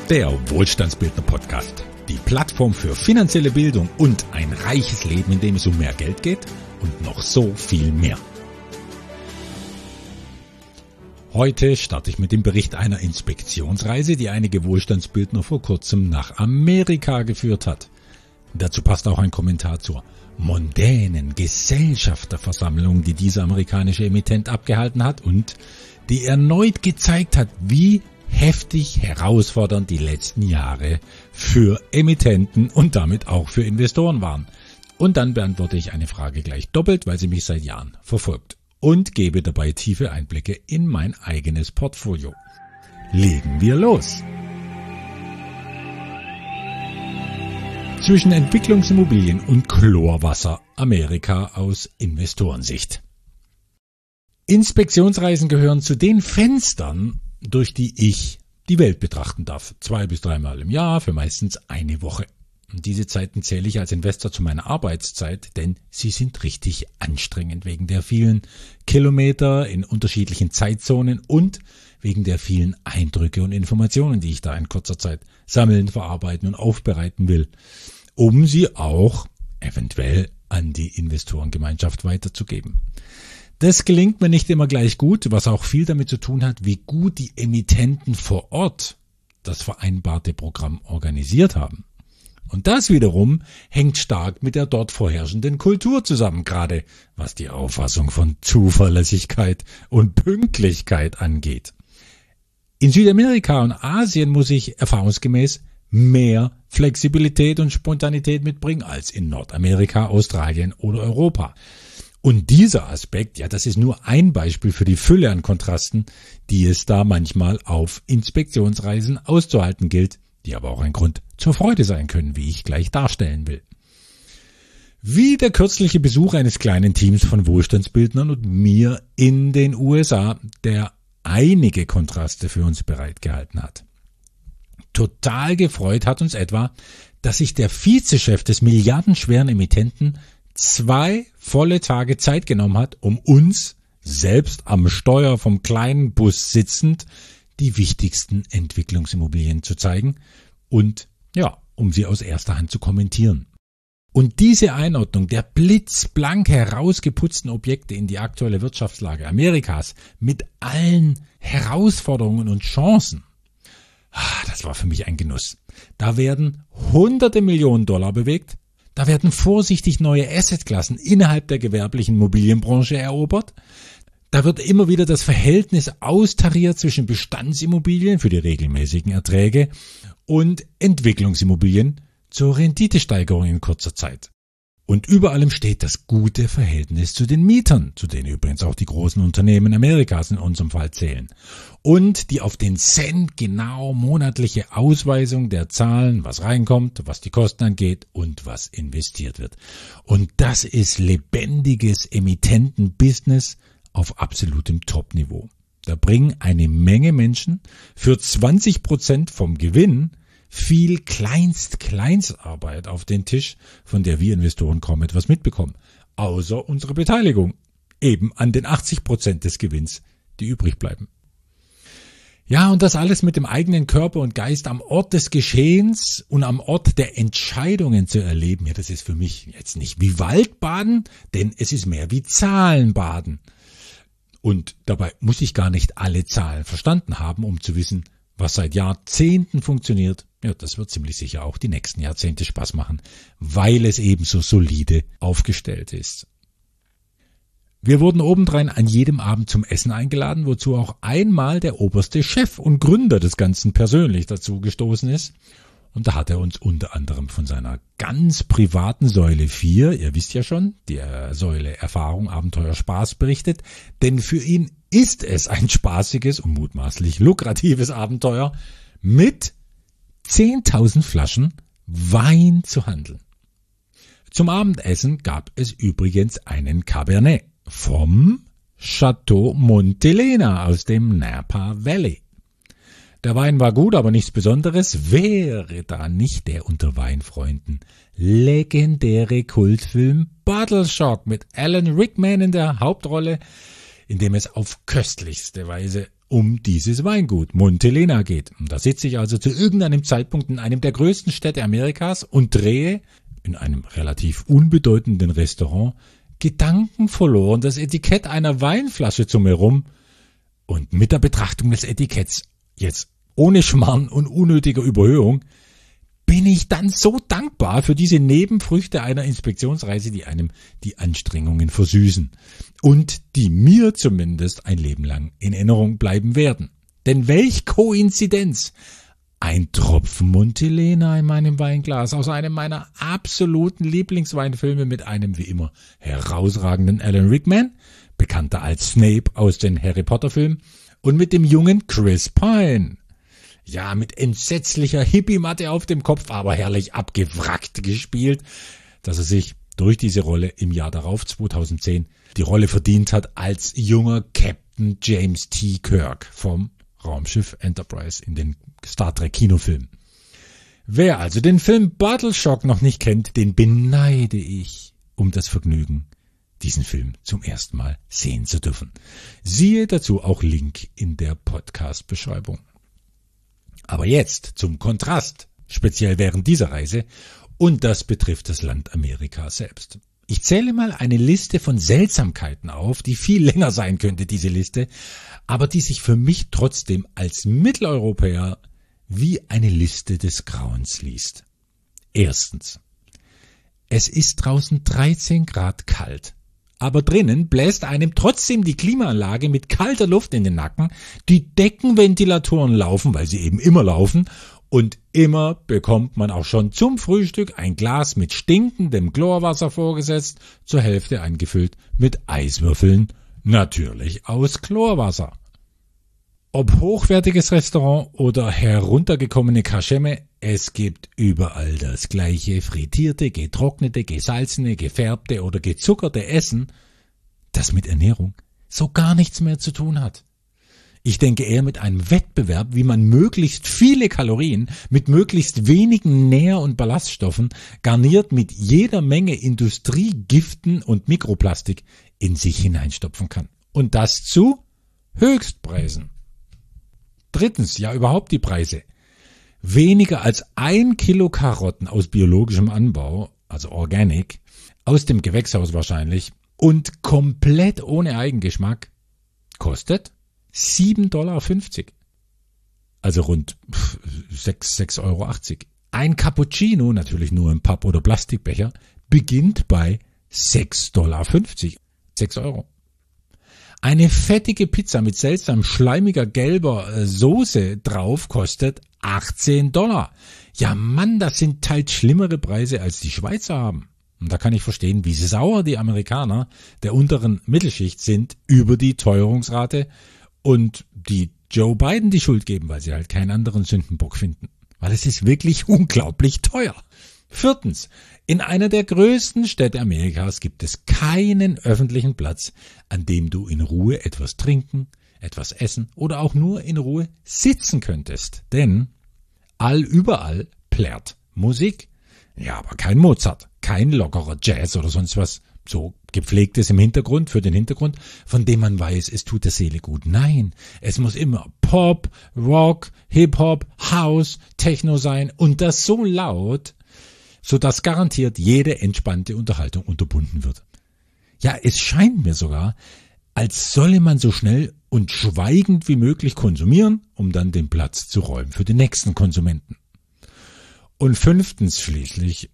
Der Wohlstandsbildner Podcast. Die Plattform für finanzielle Bildung und ein reiches Leben, in dem es um mehr Geld geht und noch so viel mehr. Heute starte ich mit dem Bericht einer Inspektionsreise, die einige Wohlstandsbildner vor kurzem nach Amerika geführt hat. Dazu passt auch ein Kommentar zur mondänen Gesellschafterversammlung, die dieser amerikanische Emittent abgehalten hat und die erneut gezeigt hat, wie heftig herausfordernd die letzten Jahre für Emittenten und damit auch für Investoren waren. Und dann beantworte ich eine Frage gleich doppelt, weil sie mich seit Jahren verfolgt und gebe dabei tiefe Einblicke in mein eigenes Portfolio. Legen wir los! Zwischen Entwicklungsimmobilien und Chlorwasser, Amerika aus Investorensicht. Inspektionsreisen gehören zu den Fenstern, durch die ich die Welt betrachten darf. 2 bis 3 Mal im Jahr für meistens eine Woche. Und diese Zeiten zähle ich als Investor zu meiner Arbeitszeit, denn sie sind richtig anstrengend wegen der vielen Kilometer in unterschiedlichen Zeitzonen und wegen der vielen Eindrücke und Informationen, die ich da in kurzer Zeit sammeln, verarbeiten und aufbereiten will, um sie auch eventuell an die Investorengemeinschaft weiterzugeben. Das gelingt mir nicht immer gleich gut, was auch viel damit zu tun hat, wie gut die Emittenten vor Ort das vereinbarte Programm organisiert haben. Und das wiederum hängt stark mit der dort vorherrschenden Kultur zusammen, gerade was die Auffassung von Zuverlässigkeit und Pünktlichkeit angeht. In Südamerika und Asien muss ich erfahrungsgemäß mehr Flexibilität und Spontanität mitbringen als in Nordamerika, Australien oder Europa. Und dieser Aspekt, ja, das ist nur ein Beispiel für die Fülle an Kontrasten, die es da manchmal auf Inspektionsreisen auszuhalten gilt, die aber auch ein Grund zur Freude sein können, wie ich gleich darstellen will. Wie der kürzliche Besuch eines kleinen Teams von Wohlstandsbildnern und mir in den USA, der einige Kontraste für uns bereitgehalten hat. Total gefreut hat uns etwa, dass sich der Vizechef des milliardenschweren Emittenten 2 volle Tage Zeit genommen hat, um uns, selbst am Steuer vom kleinen Bus sitzend, die wichtigsten Entwicklungsimmobilien zu zeigen und, ja, um sie aus erster Hand zu kommentieren. Und diese Einordnung der blitzblank herausgeputzten Objekte in die aktuelle Wirtschaftslage Amerikas mit allen Herausforderungen und Chancen, das war für mich ein Genuss. Da werden hunderte Millionen Dollar bewegt, da werden vorsichtig neue Assetklassen innerhalb der gewerblichen Immobilienbranche erobert, da wird immer wieder das Verhältnis austariert zwischen Bestandsimmobilien für die regelmäßigen Erträge und Entwicklungsimmobilien zur Renditesteigerung in kurzer Zeit. Und über allem steht das gute Verhältnis zu den Mietern, zu denen übrigens auch die großen Unternehmen Amerikas in unserem Fall zählen. Und die auf den Cent genau monatliche Ausweisung der Zahlen, was reinkommt, was die Kosten angeht und was investiert wird. Und das ist lebendiges Emittentenbusiness auf absolutem Top-Niveau. Da bringen eine Menge Menschen für 20% vom Gewinn viel Kleinstarbeit auf den Tisch, von der wir Investoren kaum etwas mitbekommen, außer unsere Beteiligung, eben an den 80% des Gewinns, die übrig bleiben. Ja, und das alles mit dem eigenen Körper und Geist am Ort des Geschehens und am Ort der Entscheidungen zu erleben, ja, das ist für mich jetzt nicht wie Waldbaden, denn es ist mehr wie Zahlenbaden. Und dabei muss ich gar nicht alle Zahlen verstanden haben, um zu wissen, was seit Jahrzehnten funktioniert. Ja, das wird ziemlich sicher auch die nächsten Jahrzehnte Spaß machen, weil es eben so solide aufgestellt ist. Wir wurden obendrein an jedem Abend zum Essen eingeladen, wozu auch einmal der oberste Chef und Gründer des Ganzen persönlich dazu gestoßen ist. Und da hat er uns unter anderem von seiner ganz privaten Säule 4, ihr wisst ja schon, der Säule Erfahrung, Abenteuer, Spaß berichtet, denn für ihn ist es ein spaßiges und mutmaßlich lukratives Abenteuer, mit 10.000 Flaschen Wein zu handeln. Zum Abendessen gab es übrigens einen Cabernet vom Chateau Montelena aus dem Napa Valley. Der Wein war gut, aber nichts Besonderes, wäre da nicht der unter Weinfreunden legendäre Kultfilm Bottle Shock mit Alan Rickman in der Hauptrolle, in dem es auf köstlichste Weise um dieses Weingut Montelena geht. Und da sitze ich also zu irgendeinem Zeitpunkt in einem der größten Städte Amerikas und drehe in einem relativ unbedeutenden Restaurant gedankenverloren das Etikett einer Weinflasche zu mir rum und mit der Betrachtung des Etiketts, jetzt ohne Schmarrn und unnötiger Überhöhung, bin ich dann so dankbar für diese Nebenfrüchte einer Inspektionsreise, die einem die Anstrengungen versüßen und die mir zumindest ein Leben lang in Erinnerung bleiben werden. Denn welch Koinzidenz! Ein Tropfen Montelena in meinem Weinglas aus einem meiner absoluten Lieblingsweinfilme mit einem wie immer herausragenden Alan Rickman, bekannter als Snape aus den Harry Potter Filmen, und mit dem jungen Chris Pine. Ja, mit entsetzlicher Hippie-Matte auf dem Kopf, aber herrlich abgewrackt gespielt, dass er sich durch diese Rolle im Jahr darauf, 2010, die Rolle verdient hat als junger Captain James T. Kirk vom Raumschiff Enterprise in den Star Trek Kinofilmen. Wer also den Film Bottle Shock noch nicht kennt, den beneide ich um das Vergnügen, diesen Film zum ersten Mal sehen zu dürfen. Siehe dazu auch Link in der Podcast-Beschreibung. Aber jetzt zum Kontrast, speziell während dieser Reise, und das betrifft das Land Amerika selbst. Ich zähle mal eine Liste von Seltsamkeiten auf, die viel länger sein könnte, diese Liste, aber die sich für mich trotzdem als Mitteleuropäer wie eine Liste des Grauens liest. Erstens. Es ist draußen 13 Grad kalt. Aber drinnen bläst einem trotzdem die Klimaanlage mit kalter Luft in den Nacken, die Deckenventilatoren laufen, weil sie eben immer laufen, und immer bekommt man auch schon zum Frühstück ein Glas mit stinkendem Chlorwasser vorgesetzt, zur Hälfte eingefüllt mit Eiswürfeln, natürlich aus Chlorwasser. Ob hochwertiges Restaurant oder heruntergekommene Kaschemme, es gibt überall das gleiche frittierte, getrocknete, gesalzene, gefärbte oder gezuckerte Essen, das mit Ernährung so gar nichts mehr zu tun hat. Ich denke eher mit einem Wettbewerb, wie man möglichst viele Kalorien mit möglichst wenigen Nähr- und Ballaststoffen, garniert mit jeder Menge Industriegiften und Mikroplastik, in sich hineinstopfen kann. Und das zu Höchstpreisen. Drittens, ja überhaupt die Preise. Weniger als 1 Kilo Karotten aus biologischem Anbau, also Organic, aus dem Gewächshaus wahrscheinlich, und komplett ohne Eigengeschmack, kostet 7,50 $. Also rund 6,80 €. Ein Cappuccino, natürlich nur im Papp- oder Plastikbecher, beginnt bei 6,50 $. 6 Euro. Eine fettige Pizza mit seltsam schleimiger gelber Soße drauf kostet 18 $. Ja Mann, das sind teils schlimmere Preise, als die Schweizer haben. Und da kann ich verstehen, wie sauer die Amerikaner der unteren Mittelschicht sind über die Teuerungsrate und die Joe Biden die Schuld geben, weil sie halt keinen anderen Sündenbock finden. Weil es ist wirklich unglaublich teuer. Viertens, in einer der größten Städte Amerikas gibt es keinen öffentlichen Platz, an dem du in Ruhe etwas trinken, etwas essen oder auch nur in Ruhe sitzen könntest. Denn überall plärrt Musik. Ja, aber kein Mozart, kein lockerer Jazz oder sonst was, so gepflegtes im Hintergrund, für den Hintergrund, von dem man weiß, es tut der Seele gut. Nein, es muss immer Pop, Rock, Hip-Hop, House, Techno sein und das so laut, sodass garantiert jede entspannte Unterhaltung unterbunden wird. Ja, es scheint mir sogar, als solle man so schnell und schweigend wie möglich konsumieren, um dann den Platz zu räumen für den nächsten Konsumenten. Und fünftens schließlich,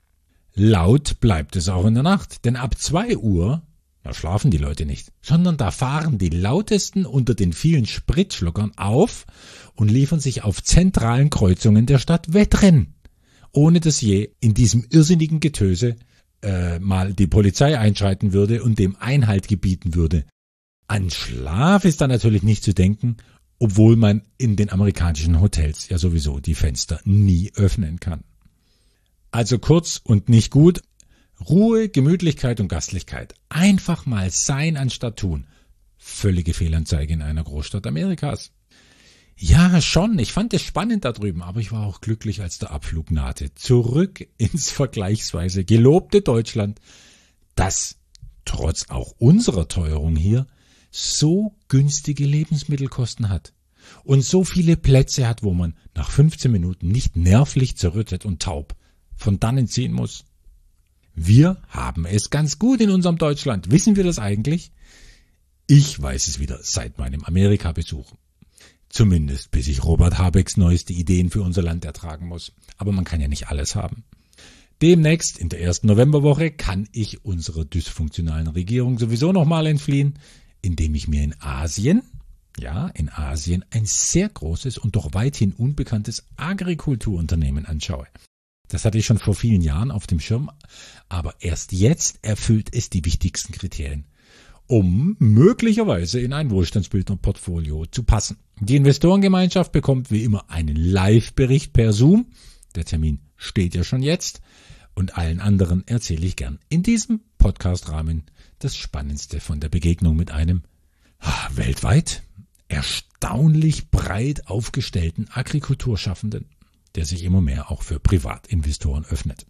laut bleibt es auch in der Nacht, denn ab 2 Uhr, da schlafen die Leute nicht, sondern da fahren die Lautesten unter den vielen Spritschluckern auf und liefern sich auf zentralen Kreuzungen der Stadt Wettrennen, ohne dass je in diesem irrsinnigen Getöse mal die Polizei einschreiten würde und dem Einhalt gebieten würde. An Schlaf ist da natürlich nicht zu denken, obwohl man in den amerikanischen Hotels ja sowieso die Fenster nie öffnen kann. Also kurz und nicht gut, Ruhe, Gemütlichkeit und Gastlichkeit. Einfach mal sein anstatt tun. Völlige Fehlanzeige in einer Großstadt Amerikas. Ja, schon, ich fand es spannend da drüben, aber ich war auch glücklich, als der Abflug nahte. Zurück ins vergleichsweise gelobte Deutschland, das trotz auch unserer Teuerung hier so günstige Lebensmittelkosten hat und so viele Plätze hat, wo man nach 15 Minuten nicht nervlich zerrüttet und taub von dannen ziehen muss. Wir haben es ganz gut in unserem Deutschland. Wissen wir das eigentlich? Ich weiß es wieder seit meinem Amerika-Besuch. Zumindest bis ich Robert Habecks neueste Ideen für unser Land ertragen muss. Aber man kann ja nicht alles haben. Demnächst, in der ersten Novemberwoche, kann ich unserer dysfunktionalen Regierung sowieso nochmal entfliehen, indem ich mir in Asien ein sehr großes und doch weithin unbekanntes Agrikulturunternehmen anschaue. Das hatte ich schon vor vielen Jahren auf dem Schirm, aber erst jetzt erfüllt es die wichtigsten Kriterien, um möglicherweise in ein Wohlstandsbildner-Portfolio zu passen. Die Investorengemeinschaft bekommt wie immer einen Live-Bericht per Zoom. Der Termin steht ja schon jetzt. Und allen anderen erzähle ich gern in diesem Podcast-Rahmen das Spannendste von der Begegnung mit einem weltweit erstaunlich breit aufgestellten Agrikulturschaffenden, der sich immer mehr auch für Privatinvestoren öffnet.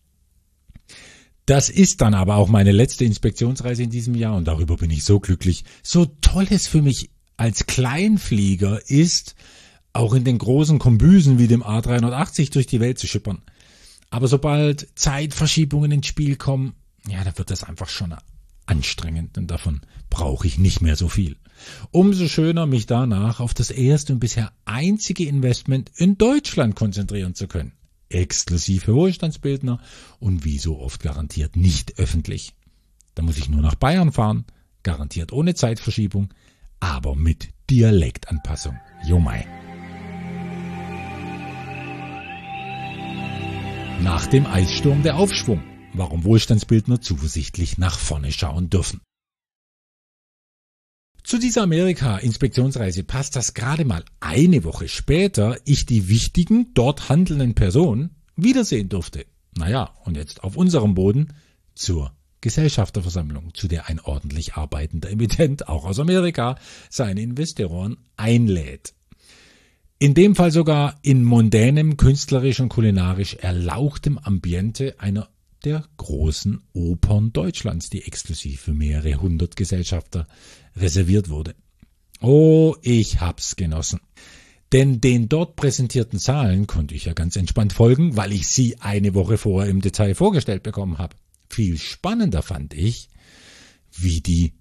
Das ist dann aber auch meine letzte Inspektionsreise in diesem Jahr und darüber bin ich so glücklich. So toll es für mich als Kleinflieger ist, auch in den großen Kombüsen wie dem A380 durch die Welt zu schippern. Aber sobald Zeitverschiebungen ins Spiel kommen, da wird das einfach schon anstrengend und davon brauche ich nicht mehr so viel. Umso schöner, mich danach auf das erste und bisher einzige Investment in Deutschland konzentrieren zu können. Exklusiv für Wohlstandsbildner und wie so oft garantiert nicht öffentlich. Da muss ich nur nach Bayern fahren, garantiert ohne Zeitverschiebung, aber mit Dialektanpassung. Jo mei. Nach dem Eissturm der Aufschwung. Warum Wohlstandsbildner zuversichtlich nach vorne schauen dürfen. Zu dieser Amerika-Inspektionsreise passt, dass gerade mal eine Woche später ich die wichtigen dort handelnden Personen wiedersehen durfte. Und jetzt auf unserem Boden zur Gesellschafterversammlung, zu der ein ordentlich arbeitender Emittent, auch aus Amerika, seine Investoren einlädt. In dem Fall sogar in mondänem, künstlerisch und kulinarisch erlauchtem Ambiente einer der großen Opern Deutschlands, die exklusiv für mehrere hundert Gesellschafter reserviert wurde. Oh, ich hab's genossen. Denn den dort präsentierten Zahlen konnte ich ja ganz entspannt folgen, weil ich sie eine Woche vorher im Detail vorgestellt bekommen habe. Viel spannender fand ich, wie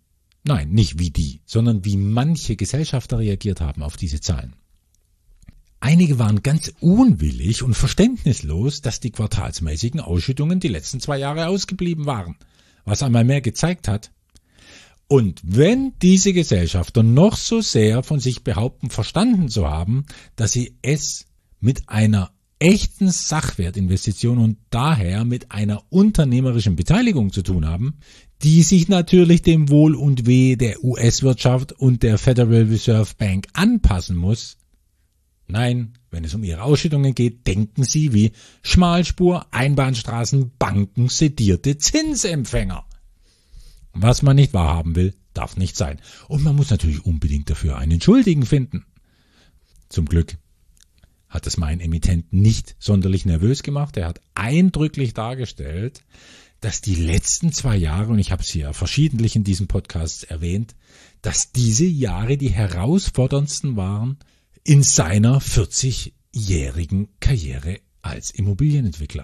manche Gesellschafter reagiert haben auf diese Zahlen. Einige waren ganz unwillig und verständnislos, dass die quartalsmäßigen Ausschüttungen die letzten 2 Jahre ausgeblieben waren, was einmal mehr gezeigt hat. Und wenn diese Gesellschafter noch so sehr von sich behaupten, verstanden zu haben, dass sie es mit einer echten Sachwertinvestition und daher mit einer unternehmerischen Beteiligung zu tun haben, die sich natürlich dem Wohl und Weh der US-Wirtschaft und der Federal Reserve Bank anpassen muss. Nein, wenn es um ihre Ausschüttungen geht, denken sie wie Schmalspur, Einbahnstraßen, Banken, sedierte Zinsempfänger. Was man nicht wahrhaben will, darf nicht sein. Und man muss natürlich unbedingt dafür einen Schuldigen finden. Zum Glück hat es mein Emittent nicht sonderlich nervös gemacht. Er hat eindrücklich dargestellt, dass die letzten 2 Jahre, und ich habe es ja verschiedentlich in diesem Podcast erwähnt, dass diese Jahre die herausforderndsten waren in seiner 40-jährigen Karriere als Immobilienentwickler.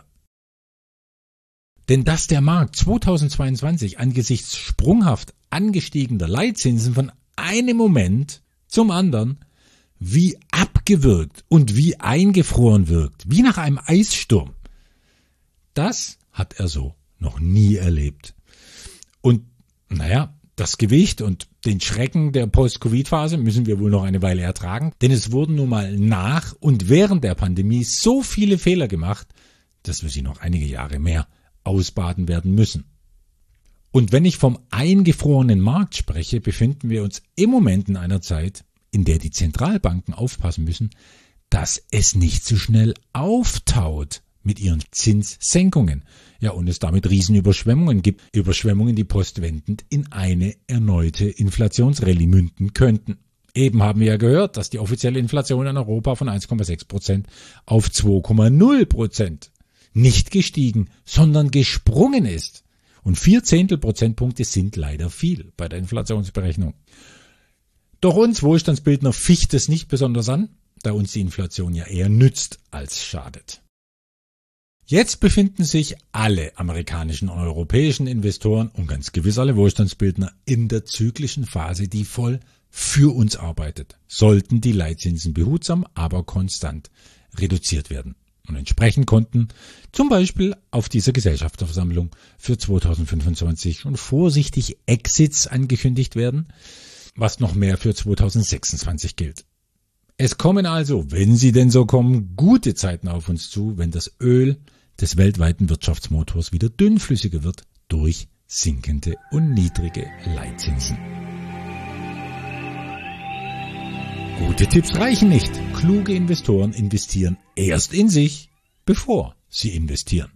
Denn dass der Markt 2022 angesichts sprunghaft angestiegener Leitzinsen von einem Moment zum anderen wie abgewürgt und wie eingefroren wirkt, wie nach einem Eissturm, das hat er so noch nie erlebt. Und das Gewicht und den Schrecken der Post-Covid-Phase müssen wir wohl noch eine Weile ertragen, denn es wurden nun mal nach und während der Pandemie so viele Fehler gemacht, dass wir sie noch einige Jahre mehr ausbaden werden müssen. Und wenn ich vom eingefrorenen Markt spreche, befinden wir uns im Moment in einer Zeit, in der die Zentralbanken aufpassen müssen, dass es nicht zu schnell auftaut mit ihren Zinssenkungen. Und es damit Riesenüberschwemmungen gibt. Überschwemmungen, die postwendend in eine erneute Inflationsrallye münden könnten. Eben haben wir ja gehört, dass die offizielle Inflation in Europa von 1,6% auf 2,0% nicht gestiegen, sondern gesprungen ist. Und 0,4 Prozentpunkte sind leider viel bei der Inflationsberechnung. Doch uns Wohlstandsbildner ficht es nicht besonders an, da uns die Inflation ja eher nützt als schadet. Jetzt befinden sich alle amerikanischen und europäischen Investoren und ganz gewiss alle Wohlstandsbildner in der zyklischen Phase, die voll für uns arbeitet, sollten die Leitzinsen behutsam, aber konstant reduziert werden. Und entsprechend konnten zum Beispiel auf dieser Gesellschafterversammlung für 2025 schon vorsichtig Exits angekündigt werden, was noch mehr für 2026 gilt. Es kommen also, wenn sie denn so kommen, gute Zeiten auf uns zu, wenn das Öl des weltweiten Wirtschaftsmotors wieder dünnflüssiger wird durch sinkende und niedrige Leitzinsen. Gute Tipps reichen nicht. Kluge Investoren investieren erst in sich, bevor sie investieren.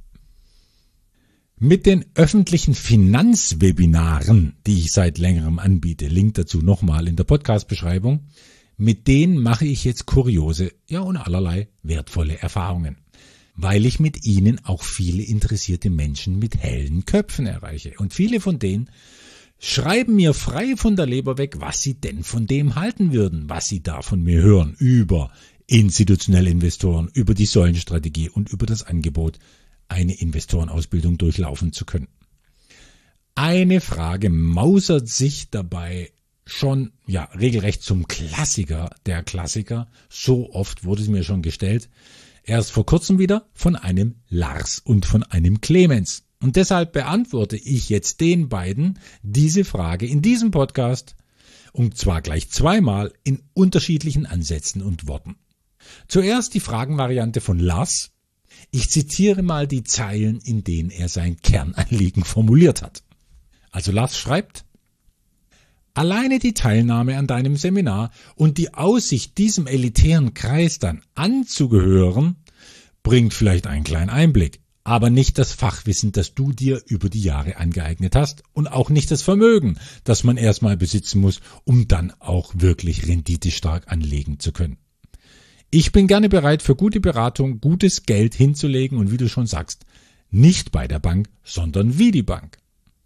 Mit den öffentlichen Finanzwebinaren, die ich seit längerem anbiete, Link dazu nochmal in der Podcast-Beschreibung, mit denen mache ich jetzt kuriose, ja und allerlei wertvolle Erfahrungen, weil ich mit ihnen auch viele interessierte Menschen mit hellen Köpfen erreiche. Und viele von denen schreiben mir frei von der Leber weg, was sie denn von dem halten würden, was sie da von mir hören, über institutionelle Investoren, über die Säulenstrategie und über das Angebot, eine Investorenausbildung durchlaufen zu können. Eine Frage mausert sich dabei schon regelrecht zum Klassiker der Klassiker. So oft wurde es mir schon gestellt. Erst vor kurzem wieder von einem Lars und von einem Clemens. Und deshalb beantworte ich jetzt den beiden diese Frage in diesem Podcast, und zwar gleich zweimal in unterschiedlichen Ansätzen und Worten. Zuerst die Fragenvariante von Lars. Ich zitiere mal die Zeilen, in denen er sein Kernanliegen formuliert hat. Also Lars schreibt: Alleine die Teilnahme an deinem Seminar und die Aussicht, diesem elitären Kreis dann anzugehören, bringt vielleicht einen kleinen Einblick, aber nicht das Fachwissen, das du dir über die Jahre angeeignet hast, und auch nicht das Vermögen, das man erstmal besitzen muss, um dann auch wirklich renditestark anlegen zu können. Ich bin gerne bereit, für gute Beratung gutes Geld hinzulegen und wie du schon sagst, nicht bei der Bank, sondern wie die Bank.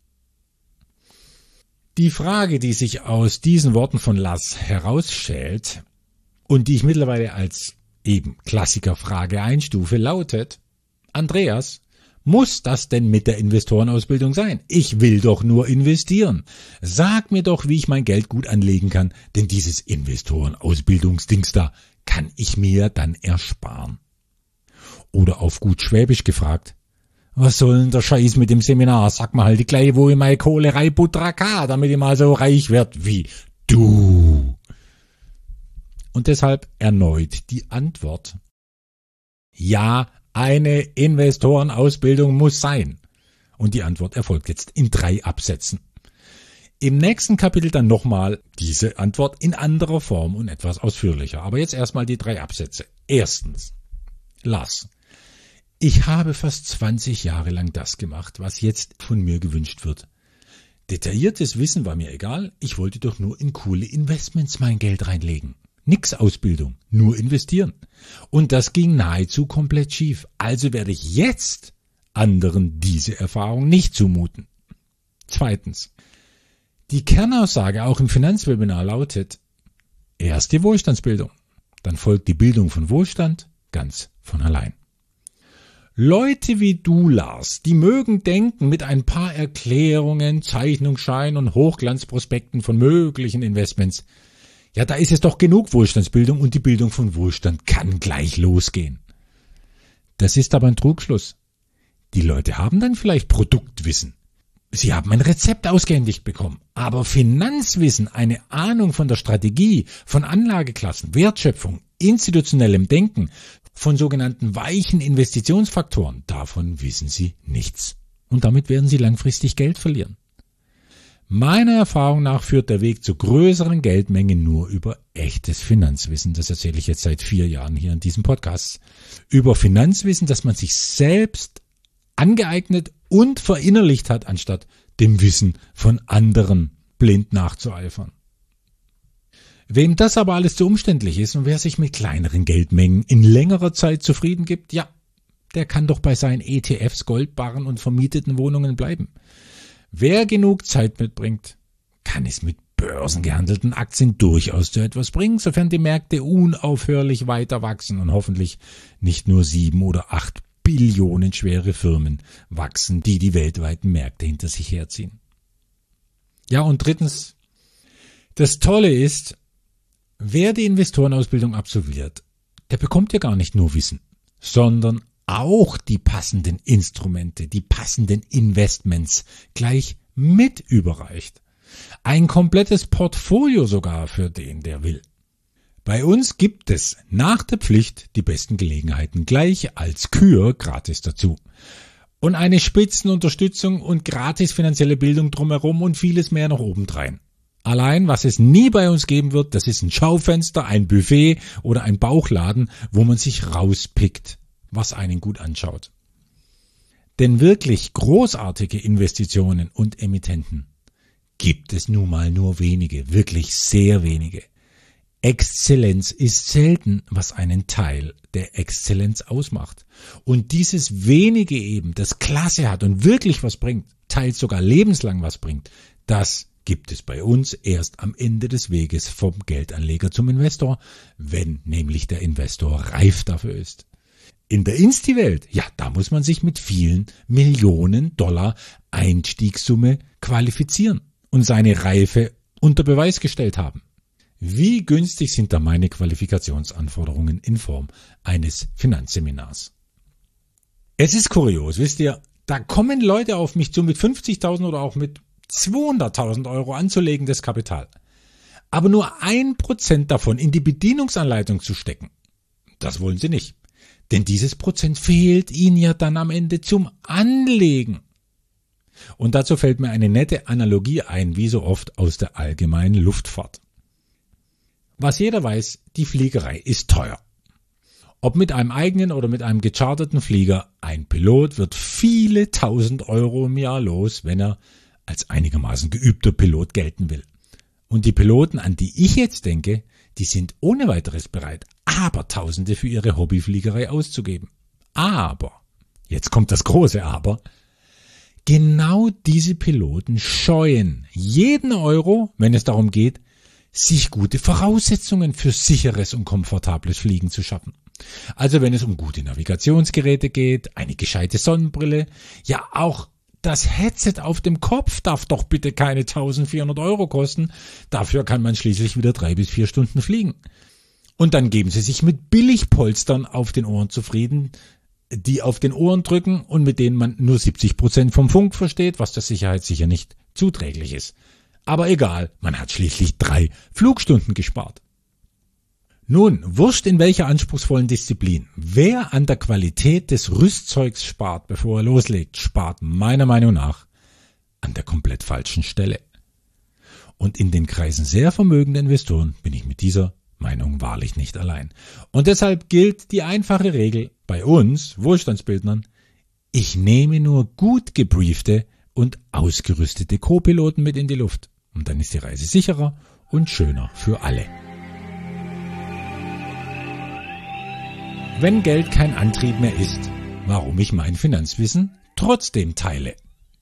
Die Frage, die sich aus diesen Worten von Lars herausschält und die ich mittlerweile als eben Klassikerfrage einstufe, lautet: Andreas, muss das denn mit der Investorenausbildung sein? Ich will doch nur investieren. Sag mir doch, wie ich mein Geld gut anlegen kann, denn dieses Investorenausbildungsdings da kann ich mir dann ersparen. Oder auf gut Schwäbisch gefragt: Was soll denn der Scheiß mit dem Seminar? Sag mal halt die gleich, wo ich meine Kohle reinbutter kann, damit ich mal so reich werd wie du. Und deshalb erneut die Antwort: Ja, eine Investorenausbildung muss sein. Und die Antwort erfolgt jetzt in 3 Absätzen. Im nächsten Kapitel dann nochmal diese Antwort in anderer Form und etwas ausführlicher. Aber jetzt erstmal die 3 Absätze. Erstens: Lars, ich habe fast 20 Jahre lang das gemacht, was jetzt von mir gewünscht wird. Detailliertes Wissen war mir egal, ich wollte doch nur in coole Investments mein Geld reinlegen. Nix Ausbildung, nur investieren. Und das ging nahezu komplett schief. Also werde ich jetzt anderen diese Erfahrung nicht zumuten. Zweitens: Die Kernaussage auch im Finanzwebinar lautet: Erst die Wohlstandsbildung, dann folgt die Bildung von Wohlstand ganz von allein. Leute wie du, Lars, die mögen denken, mit ein paar Erklärungen, Zeichnungsscheinen und Hochglanzprospekten von möglichen Investments, ja, da ist es doch genug Wohlstandsbildung und die Bildung von Wohlstand kann gleich losgehen. Das ist aber ein Trugschluss. Die Leute haben dann vielleicht Produktwissen. Sie haben ein Rezept ausgehändigt bekommen, aber Finanzwissen, eine Ahnung von der Strategie, von Anlageklassen, Wertschöpfung, institutionellem Denken, von sogenannten weichen Investitionsfaktoren, davon wissen sie nichts. Und damit werden sie langfristig Geld verlieren. Meiner Erfahrung nach führt der Weg zu größeren Geldmengen nur über echtes Finanzwissen. Das erzähle ich jetzt seit 4 Jahren hier in diesem Podcast. Über Finanzwissen, das man sich selbst angeeignet und verinnerlicht hat, anstatt dem Wissen von anderen blind nachzueifern. Wem das aber alles zu umständlich ist und wer sich mit kleineren Geldmengen in längerer Zeit zufrieden gibt, ja, der kann doch bei seinen ETFs, Goldbarren und vermieteten Wohnungen bleiben. Wer genug Zeit mitbringt, kann es mit börsengehandelten Aktien durchaus zu etwas bringen, sofern die Märkte unaufhörlich weiter wachsen und hoffentlich nicht nur 7 oder 8 Billionen schwere Firmen wachsen, die die weltweiten Märkte hinter sich herziehen. Ja, und drittens, das Tolle ist, wer die Investorenausbildung absolviert, der bekommt ja gar nicht nur Wissen, sondern auch die passenden Instrumente, die passenden Investments gleich mit überreicht. Ein komplettes Portfolio sogar für den, der will. Bei uns gibt es nach der Pflicht die besten Gelegenheiten gleich als Kür gratis dazu. Und eine Spitzenunterstützung und gratis finanzielle Bildung drumherum und vieles mehr noch obendrein. Allein, was es nie bei uns geben wird, das ist ein Schaufenster, ein Buffet oder ein Bauchladen, wo man sich rauspickt, was einen gut anschaut. Denn wirklich großartige Investitionen und Emittenten gibt es nun mal nur wenige, wirklich sehr wenige. Exzellenz ist selten, was einen Teil der Exzellenz ausmacht. Und dieses wenige eben, das Klasse hat und wirklich was bringt, teils sogar lebenslang was bringt, das gibt es bei uns erst am Ende des Weges vom Geldanleger zum Investor, wenn nämlich der Investor reif dafür ist. In der Insti-Welt, ja, da muss man sich mit vielen Millionen Dollar Einstiegssumme qualifizieren und seine Reife unter Beweis gestellt haben. Wie günstig sind da meine Qualifikationsanforderungen in Form eines Finanzseminars? Es ist kurios, wisst ihr, da kommen Leute auf mich zu mit 50.000 oder auch mit 200.000 Euro anzulegendes Kapital. Aber nur 1% davon in die Bedienungsanleitung zu stecken, das wollen sie nicht. Denn dieses Prozent fehlt ihnen ja dann am Ende zum Anlegen. Und dazu fällt mir eine nette Analogie ein, wie so oft aus der allgemeinen Luftfahrt. Was jeder weiß, die Fliegerei ist teuer. Ob mit einem eigenen oder mit einem gecharterten Flieger, ein Pilot wird viele tausend Euro im Jahr los, wenn er als einigermaßen geübter Pilot gelten will. Und die Piloten, an die ich jetzt denke, die sind ohne weiteres bereit, Abertausende für ihre Hobbyfliegerei auszugeben. Aber, jetzt kommt das große Aber, genau diese Piloten scheuen jeden Euro, wenn es darum geht, sich gute Voraussetzungen für sicheres und komfortables Fliegen zu schaffen. Also wenn es um gute Navigationsgeräte geht, eine gescheite Sonnenbrille, ja auch das Headset auf dem Kopf darf doch bitte keine 1.400 Euro kosten. Dafür kann man schließlich wieder 3 bis 4 Stunden fliegen. Und dann geben sie sich mit Billigpolstern auf den Ohren zufrieden, die auf den Ohren drücken und mit denen man nur 70% vom Funk versteht, was der Sicherheit sicher nicht zuträglich ist. Aber egal, man hat schließlich 3 Flugstunden gespart. Nun, wurscht in welcher anspruchsvollen Disziplin, wer an der Qualität des Rüstzeugs spart, bevor er loslegt, spart meiner Meinung nach an der komplett falschen Stelle. Und in den Kreisen sehr vermögender Investoren bin ich mit dieser Meinung wahrlich nicht allein. Und deshalb gilt die einfache Regel bei uns, Wohlstandsbildnern, ich nehme nur gut gebriefte und ausgerüstete Co-Piloten mit in die Luft. Und dann ist die Reise sicherer und schöner für alle. Wenn Geld kein Antrieb mehr ist, warum ich mein Finanzwissen trotzdem teile.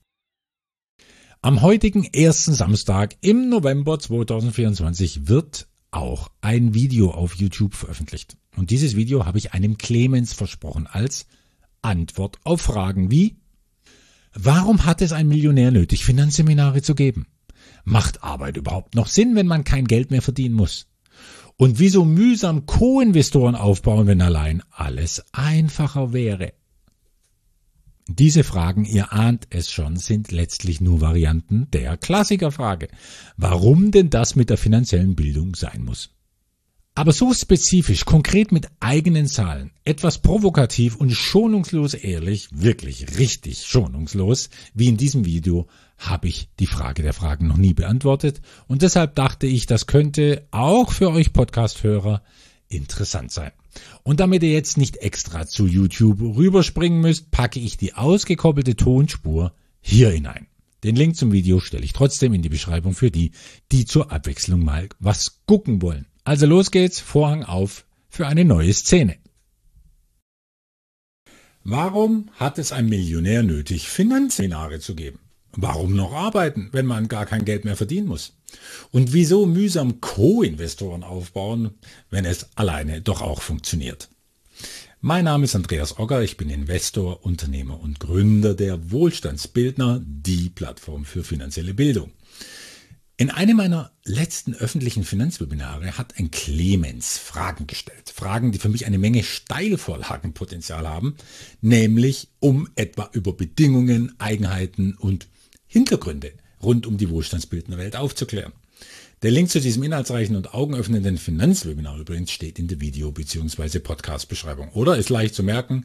Am heutigen ersten Samstag im November 2024 wird auch ein Video auf YouTube veröffentlicht. Und dieses Video habe ich einem Clemens versprochen als Antwort auf Fragen wie: Warum hat es ein Millionär nötig, Finanzseminare zu geben? Macht Arbeit überhaupt noch Sinn, wenn man kein Geld mehr verdienen muss? Und wieso mühsam Co-Investoren aufbauen, wenn allein alles einfacher wäre? Diese Fragen, ihr ahnt es schon, sind letztlich nur Varianten der Klassikerfrage. Warum denn das mit der finanziellen Bildung sein muss? Aber so spezifisch, konkret mit eigenen Zahlen, etwas provokativ und schonungslos ehrlich, wirklich richtig schonungslos, wie in diesem Video, habe ich die Frage der Fragen noch nie beantwortet. Und deshalb dachte ich, das könnte auch für euch Podcast-Hörer interessant sein. Und damit ihr jetzt nicht extra zu YouTube rüberspringen müsst, packe ich die ausgekoppelte Tonspur hier hinein. Den Link zum Video stelle ich trotzdem in die Beschreibung für die, die zur Abwechslung mal was gucken wollen. Also los geht's, Vorhang auf für eine neue Szene. Warum hat es ein Millionär nötig, Finanzseminare zu geben? Warum noch arbeiten, wenn man gar kein Geld mehr verdienen muss? Und wieso mühsam Co-Investoren aufbauen, wenn es alleine doch auch funktioniert? Mein Name ist Andreas Ogger, ich bin Investor, Unternehmer und Gründer der Wohlstandsbildner, die Plattform für finanzielle Bildung. In einem meiner letzten öffentlichen Finanzwebinare hat ein Clemens Fragen gestellt. Fragen, die für mich eine Menge Steilvorlagenpotenzial haben, nämlich um etwa über Bedingungen, Eigenheiten und Hintergründe rund um die Wohlstandsbildnerwelt aufzuklären. Der Link zu diesem inhaltsreichen und augenöffnenden Finanzwebinar übrigens steht in der Video- bzw. Podcast-Beschreibung oder ist leicht zu merken,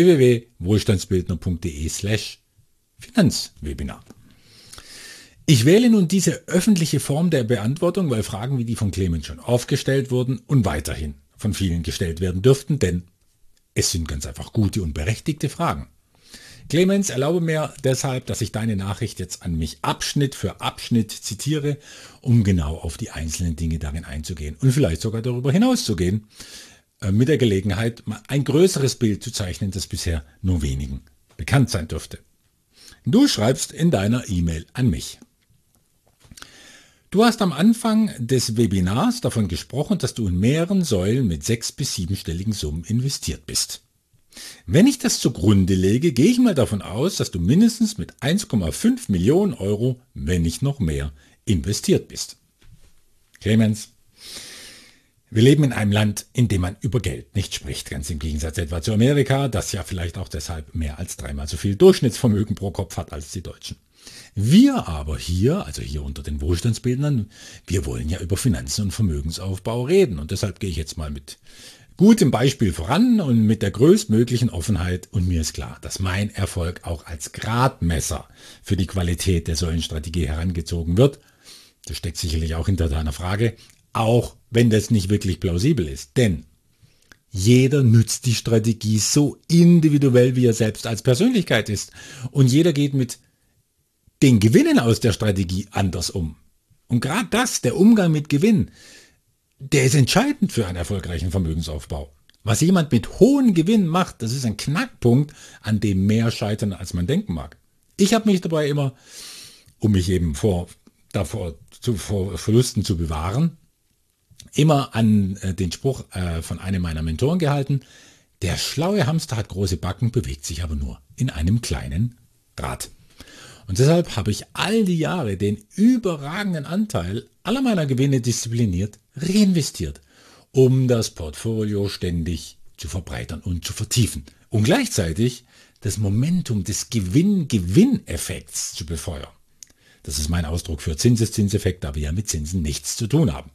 www.wohlstandsbildner.de/Finanzwebinar. Ich wähle nun diese öffentliche Form der Beantwortung, weil Fragen wie die von Clemens schon aufgestellt wurden und weiterhin von vielen gestellt werden dürften, denn es sind ganz einfach gute und berechtigte Fragen. Clemens, erlaube mir deshalb, dass ich deine Nachricht jetzt an mich Abschnitt für Abschnitt zitiere, um genau auf die einzelnen Dinge darin einzugehen und vielleicht sogar darüber hinauszugehen, mit der Gelegenheit, mal ein größeres Bild zu zeichnen, das bisher nur wenigen bekannt sein dürfte. Du schreibst in deiner E-Mail an mich. Du hast am Anfang des Webinars davon gesprochen, dass du in mehreren Säulen mit 6- bis 7-stelligen Summen investiert bist. Wenn ich das zugrunde lege, gehe ich mal davon aus, dass du mindestens mit 1,5 Millionen Euro, wenn nicht noch mehr, investiert bist. Clemens, wir leben in einem Land, in dem man über Geld nicht spricht, ganz im Gegensatz etwa zu Amerika, das ja vielleicht auch deshalb mehr als 3-mal so viel Durchschnittsvermögen pro Kopf hat als die Deutschen. Wir aber hier, also hier unter den Wohlstandsbildnern, wir wollen ja über Finanzen und Vermögensaufbau reden. Und deshalb gehe ich jetzt mal mit gutem Beispiel voran und mit der größtmöglichen Offenheit. Und mir ist klar, dass mein Erfolg auch als Gradmesser für die Qualität der Säulenstrategie herangezogen wird. Das steckt sicherlich auch hinter deiner Frage, auch wenn das nicht wirklich plausibel ist. Denn jeder nützt die Strategie so individuell, wie er selbst als Persönlichkeit ist. Und jeder geht mit den Gewinnen aus der Strategie anders um. Und gerade das, der Umgang mit Gewinn, der ist entscheidend für einen erfolgreichen Vermögensaufbau. Was jemand mit hohen Gewinnen macht, das ist ein Knackpunkt, an dem mehr scheitern, als man denken mag. Ich habe mich dabei immer, um mich eben vor Verlusten zu bewahren, immer an den Spruch von einem meiner Mentoren gehalten: Der schlaue Hamster hat große Backen, bewegt sich aber nur in einem kleinen Rad. Und deshalb habe ich all die Jahre den überragenden Anteil aller meiner Gewinne diszipliniert reinvestiert, um das Portfolio ständig zu verbreitern und zu vertiefen und gleichzeitig das Momentum des Gewinn-Gewinn-Effekts zu befeuern. Das ist mein Ausdruck für Zinseszinseffekt, da wir ja mit Zinsen nichts zu tun haben.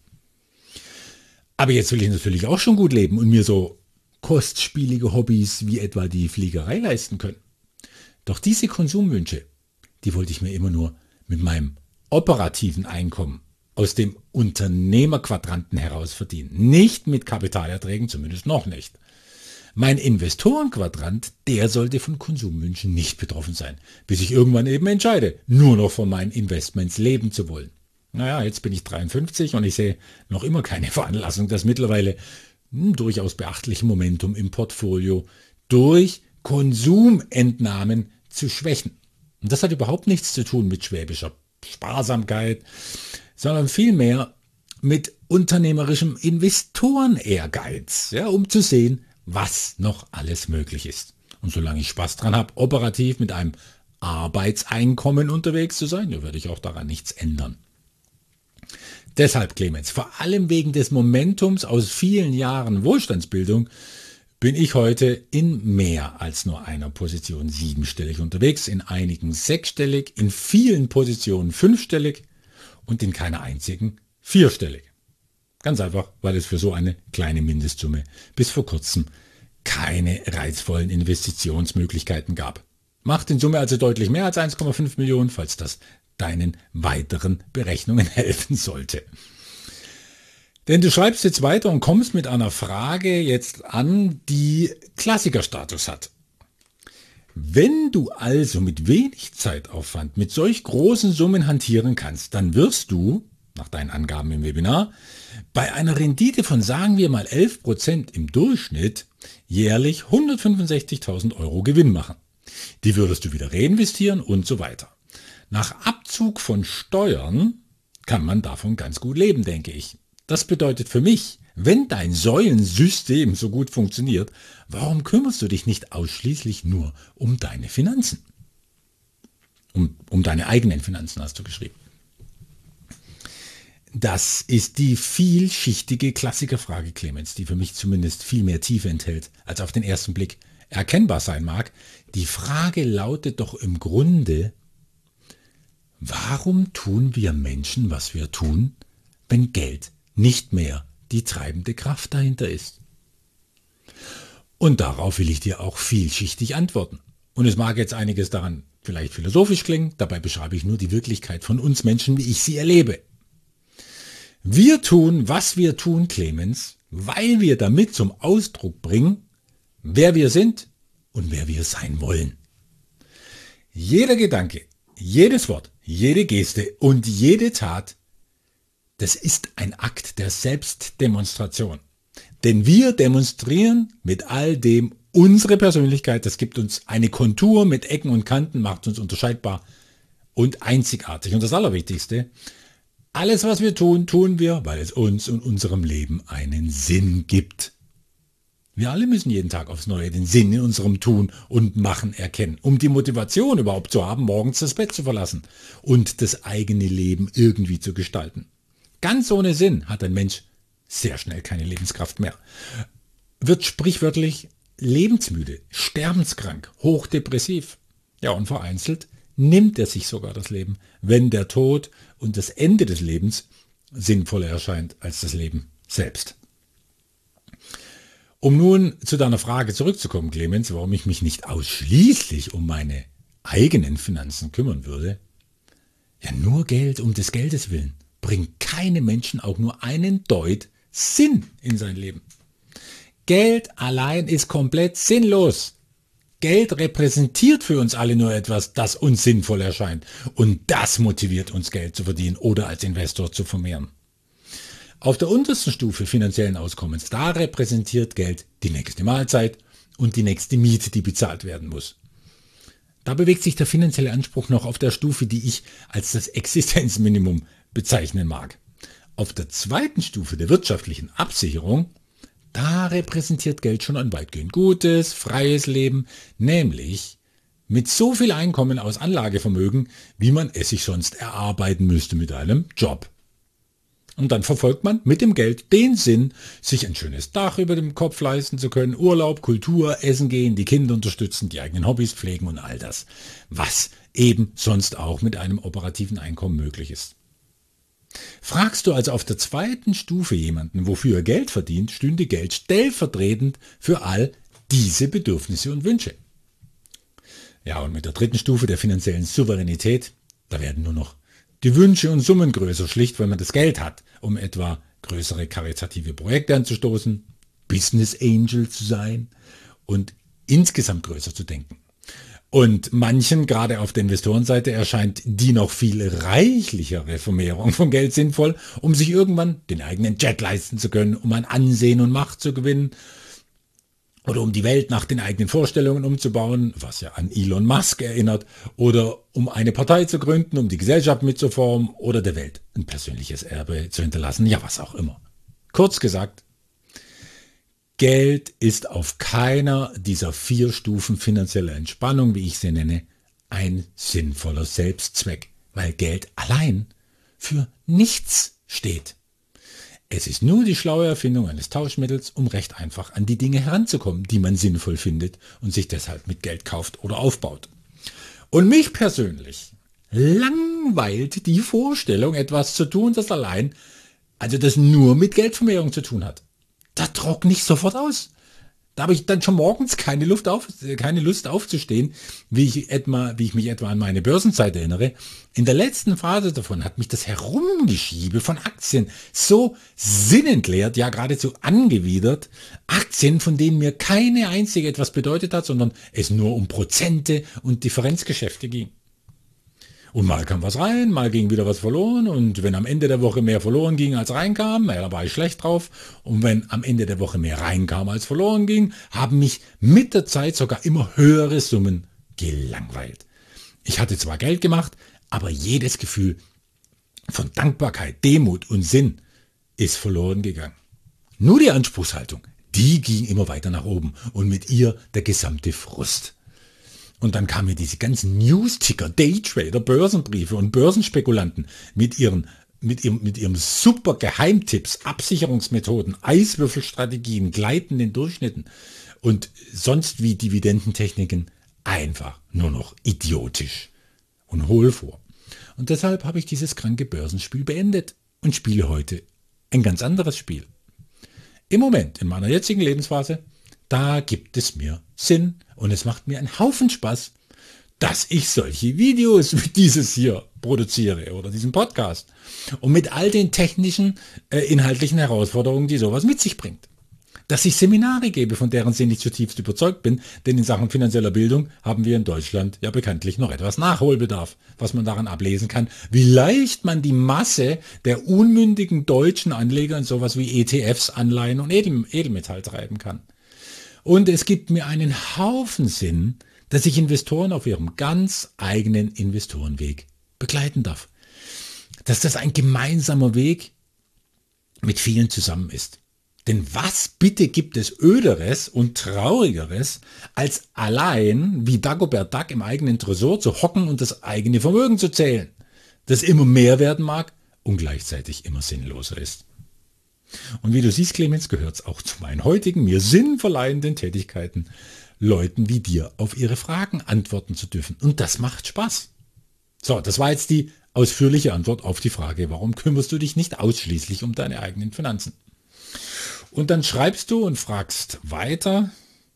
Aber jetzt will ich natürlich auch schon gut leben und mir so kostspielige Hobbys wie etwa die Fliegerei leisten können. Doch diese Konsumwünsche, die wollte ich mir immer nur mit meinem operativen Einkommen aus dem Unternehmerquadranten heraus verdienen. Nicht mit Kapitalerträgen, zumindest noch nicht. Mein Investorenquadrant, der sollte von Konsumwünschen nicht betroffen sein, bis ich irgendwann eben entscheide, nur noch von meinen Investments leben zu wollen. Naja, jetzt bin ich 53 und ich sehe noch immer keine Veranlassung, das mittlerweile durchaus beachtliche Momentum im Portfolio durch Konsumentnahmen zu schwächen. Und das hat überhaupt nichts zu tun mit schwäbischer Sparsamkeit, sondern vielmehr mit unternehmerischem Investoren-Ehrgeiz, ja, um zu sehen, was noch alles möglich ist. Und solange ich Spaß dran habe, operativ mit einem Arbeitseinkommen unterwegs zu sein, werde ich auch daran nichts ändern. Deshalb, Clemens, vor allem wegen des Momentums aus vielen Jahren Wohlstandsbildung, bin ich heute in mehr als nur einer Position 7-stellig unterwegs, in einigen 6-stellig, in vielen Positionen 5-stellig und in keiner einzigen 4-stellig. Ganz einfach, weil es für so eine kleine Mindestsumme bis vor kurzem keine reizvollen Investitionsmöglichkeiten gab. Macht in Summe also deutlich mehr als 1,5 Millionen, falls das deinen weiteren Berechnungen helfen sollte. Denn du schreibst jetzt weiter und kommst mit einer Frage jetzt an, die Klassikerstatus hat. Wenn du also mit wenig Zeitaufwand mit solch großen Summen hantieren kannst, dann wirst du, nach deinen Angaben im Webinar, bei einer Rendite von, sagen wir mal, 11% im Durchschnitt jährlich 165.000 Euro Gewinn machen. Die würdest du wieder reinvestieren und so weiter. Nach Abzug von Steuern kann man davon ganz gut leben, denke ich. Das bedeutet für mich, wenn dein Säulensystem so gut funktioniert, warum kümmerst du dich nicht ausschließlich nur um deine Finanzen? Um deine eigenen Finanzen hast du geschrieben. Das ist die vielschichtige Klassikerfrage, Clemens, die für mich zumindest viel mehr Tiefe enthält, als auf den ersten Blick erkennbar sein mag. Die Frage lautet doch im Grunde, warum tun wir Menschen, was wir tun, wenn Geld nicht mehr die treibende Kraft dahinter ist? Und darauf will ich dir auch vielschichtig antworten. Und es mag jetzt einiges daran vielleicht philosophisch klingen, dabei beschreibe ich nur die Wirklichkeit von uns Menschen, wie ich sie erlebe. Wir tun, was wir tun, Clemens, weil wir damit zum Ausdruck bringen, wer wir sind und wer wir sein wollen. Jeder Gedanke, jedes Wort, jede Geste und jede Tat, das ist ein Akt der Selbstdemonstration. Denn wir demonstrieren mit all dem unsere Persönlichkeit, das gibt uns eine Kontur mit Ecken und Kanten, macht uns unterscheidbar und einzigartig. Und das Allerwichtigste, alles, was wir tun, tun wir, weil es uns und unserem Leben einen Sinn gibt. Wir alle müssen jeden Tag aufs Neue den Sinn in unserem Tun und Machen erkennen, um die Motivation überhaupt zu haben, morgens das Bett zu verlassen und das eigene Leben irgendwie zu gestalten. Ganz ohne Sinn hat ein Mensch sehr schnell keine Lebenskraft mehr, wird sprichwörtlich lebensmüde, sterbenskrank, hochdepressiv. Ja, und vereinzelt nimmt er sich sogar das Leben, wenn der Tod und das Ende des Lebens sinnvoller erscheint als das Leben selbst. Um nun zu deiner Frage zurückzukommen, Clemens, warum ich mich nicht ausschließlich um meine eigenen Finanzen kümmern würde. Ja, nur Geld um des Geldes willen bringt keinem Menschen auch nur einen Deut Sinn in sein Leben. Geld allein ist komplett sinnlos. Geld repräsentiert für uns alle nur etwas, das uns sinnvoll erscheint. Und das motiviert uns, Geld zu verdienen oder als Investor zu vermehren. Auf der untersten Stufe finanziellen Auskommens, da repräsentiert Geld die nächste Mahlzeit und die nächste Miete, die bezahlt werden muss. Da bewegt sich der finanzielle Anspruch noch auf der Stufe, die ich als das Existenzminimum bezeichnen mag. Auf der zweiten Stufe der wirtschaftlichen Absicherung, da repräsentiert Geld schon ein weitgehend gutes, freies Leben, nämlich mit so viel Einkommen aus Anlagevermögen, wie man es sich sonst erarbeiten müsste mit einem Job. Und dann verfolgt man mit dem Geld den Sinn, sich ein schönes Dach über dem Kopf leisten zu können, Urlaub, Kultur, Essen gehen, die Kinder unterstützen, die eigenen Hobbys pflegen und all das, was eben sonst auch mit einem operativen Einkommen möglich ist. Fragst du also auf der zweiten Stufe jemanden, wofür er Geld verdient, stünde Geld stellvertretend für all diese Bedürfnisse und Wünsche. Ja, und mit der dritten Stufe der finanziellen Souveränität, da werden nur noch die Wünsche und Summen größer, schlicht weil man das Geld hat, um etwa größere karitative Projekte anzustoßen, Business Angel zu sein und insgesamt größer zu denken. Und manchen, gerade auf der Investorenseite, erscheint die noch viel reichlichere Vermehrung von Geld sinnvoll, um sich irgendwann den eigenen Jet leisten zu können, um an Ansehen und Macht zu gewinnen oder um die Welt nach den eigenen Vorstellungen umzubauen, was ja an Elon Musk erinnert, oder um eine Partei zu gründen, um die Gesellschaft mitzuformen oder der Welt ein persönliches Erbe zu hinterlassen, ja was auch immer. Kurz gesagt, Geld ist auf keiner dieser 4 Stufen finanzieller Entspannung, wie ich sie nenne, ein sinnvoller Selbstzweck, weil Geld allein für nichts steht. Es ist nur die schlaue Erfindung eines Tauschmittels, um recht einfach an die Dinge heranzukommen, die man sinnvoll findet und sich deshalb mit Geld kauft oder aufbaut. Und mich persönlich langweilt die Vorstellung, etwas zu tun, das das nur mit Geldvermehrung zu tun hat. Da trockne ich sofort aus. Da habe ich dann schon morgens keine Lust aufzustehen, wie ich mich etwa an meine Börsenzeit erinnere. In der letzten Phase davon hat mich das Herumgeschiebe von Aktien so sinnentleert, ja geradezu angewidert. Aktien, von denen mir keine einzige etwas bedeutet hat, sondern es nur um Prozente und Differenzgeschäfte ging. Und mal kam was rein, mal ging wieder was verloren. Und wenn am Ende der Woche mehr verloren ging als reinkam, da war ich schlecht drauf. Und wenn am Ende der Woche mehr reinkam als verloren ging, haben mich mit der Zeit sogar immer höhere Summen gelangweilt. Ich hatte zwar Geld gemacht, aber jedes Gefühl von Dankbarkeit, Demut und Sinn ist verloren gegangen. Nur die Anspruchshaltung, die ging immer weiter nach oben und mit ihr der gesamte Frust. Und dann kamen mir diese ganzen News-Ticker, Daytrader, Börsenbriefe und Börsenspekulanten mit ihren super Geheimtipps, Absicherungsmethoden, Eiswürfelstrategien, gleitenden Durchschnitten und sonst wie Dividendentechniken einfach nur noch idiotisch und hohl vor. Und deshalb habe ich dieses kranke Börsenspiel beendet und spiele heute ein ganz anderes Spiel. Im Moment, in meiner jetzigen Lebensphase, da gibt es mir Sinn und es macht mir einen Haufen Spaß, dass ich solche Videos wie dieses hier produziere oder diesen Podcast und mit all den technischen, inhaltlichen Herausforderungen, die sowas mit sich bringt. Dass ich Seminare gebe, von deren Sinn ich zutiefst überzeugt bin, denn in Sachen finanzieller Bildung haben wir in Deutschland ja bekanntlich noch etwas Nachholbedarf, was man daran ablesen kann, wie leicht man die Masse der unmündigen deutschen Anleger in sowas wie ETFs, Anleihen und Edelmetall treiben kann. Und es gibt mir einen Haufen Sinn, dass ich Investoren auf ihrem ganz eigenen Investorenweg begleiten darf. Dass das ein gemeinsamer Weg mit vielen zusammen ist. Denn was bitte gibt es Öderes und Traurigeres, als allein wie Dagobert Duck im eigenen Tresor zu hocken und das eigene Vermögen zu zählen, das immer mehr werden mag und gleichzeitig immer sinnloser ist. Und wie du siehst, Clemens, gehört es auch zu meinen heutigen, mir sinnverleihenden Tätigkeiten, Leuten wie dir auf ihre Fragen antworten zu dürfen. Und das macht Spaß. So, das war jetzt die ausführliche Antwort auf die Frage, warum kümmerst du dich nicht ausschließlich um deine eigenen Finanzen? Und dann schreibst du und fragst weiter,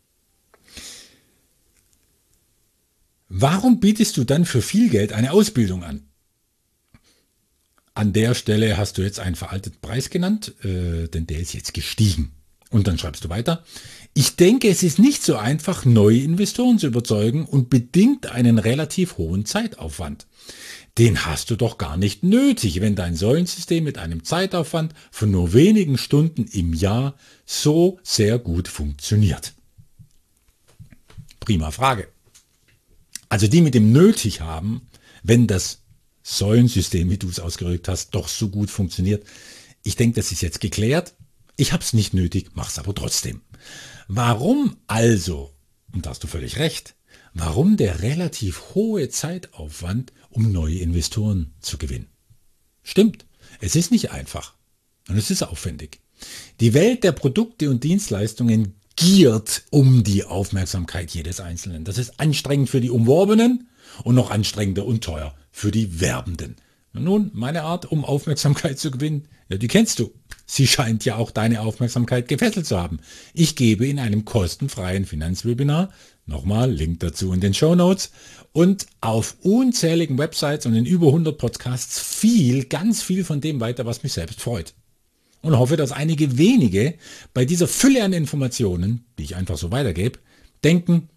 warum bietest du dann für viel Geld eine Ausbildung an? An der Stelle hast du jetzt einen veralteten Preis genannt, denn der ist jetzt gestiegen. Und dann schreibst du weiter, ich denke, es ist nicht so einfach, neue Investoren zu überzeugen und bedingt einen relativ hohen Zeitaufwand. Den hast du doch gar nicht nötig, wenn dein Säulensystem mit einem Zeitaufwand von nur wenigen Stunden im Jahr so sehr gut funktioniert. Prima Frage. Also die mit dem nötig haben, wenn das Säulensystem, wie du es ausgedrückt hast, doch so gut funktioniert. Ich denke, das ist jetzt geklärt. Ich habe es nicht nötig, mach's aber trotzdem. Warum also, und da hast du völlig recht, warum der relativ hohe Zeitaufwand, um neue Investoren zu gewinnen? Stimmt, es ist nicht einfach und es ist aufwendig. Die Welt der Produkte und Dienstleistungen giert um die Aufmerksamkeit jedes Einzelnen. Das ist anstrengend für die Umworbenen und noch anstrengender und teuer für die Werbenden. Nun, meine Art, um Aufmerksamkeit zu gewinnen, ja, die kennst du. Sie scheint ja auch deine Aufmerksamkeit gefesselt zu haben. Ich gebe in einem kostenfreien Finanzwebinar, nochmal Link dazu in den Shownotes, und auf unzähligen Websites und in über 100 Podcasts ganz viel von dem weiter, was mich selbst freut. Und hoffe, dass einige wenige bei dieser Fülle an Informationen, die ich einfach so weitergebe, denken,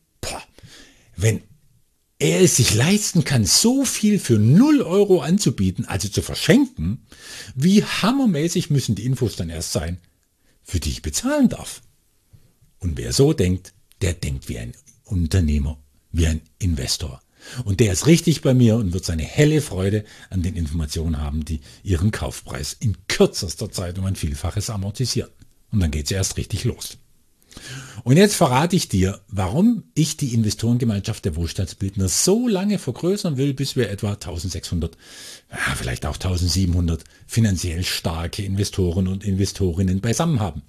wenn er es sich leisten kann, so viel für 0 Euro anzubieten, also zu verschenken, wie hammermäßig müssen die Infos dann erst sein, für die ich bezahlen darf. Und wer so denkt, der denkt wie ein Unternehmer, wie ein Investor. Und der ist richtig bei mir und wird seine helle Freude an den Informationen haben, die ihren Kaufpreis in kürzester Zeit um ein Vielfaches amortisieren. Und dann geht es erst richtig los. Und jetzt verrate ich dir, warum ich die Investorengemeinschaft der Wohlstandsbildner so lange vergrößern will, bis wir etwa 1600, vielleicht auch 1700 finanziell starke Investoren und Investorinnen beisammen haben.